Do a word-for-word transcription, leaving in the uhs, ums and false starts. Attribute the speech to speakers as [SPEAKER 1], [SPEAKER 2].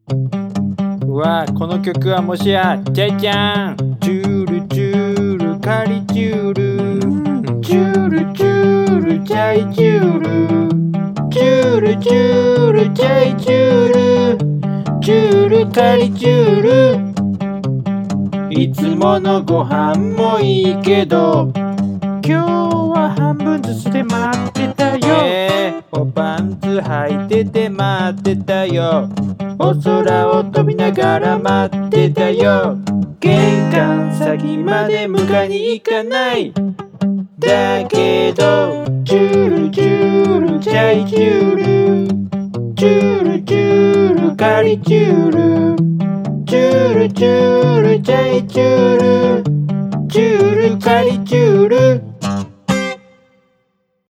[SPEAKER 1] うわこの曲はもしやジャイちゃん。チュールチュールカリチュール、チュールチュールジャイチュール、チュールチュールジャイチュール、チュールカリチュール。いつものご飯もいいけど今日は半分ずつで待ってたよ、えー、おパンツ履いてて待ってたよ、お空を飛びながら待ってたよ、玄関先まで迎えに行かないだけどチュールチュールチャイチュール、チュールチュールカリチュール、チュールチュールチャイチュール、チュールカリチュール。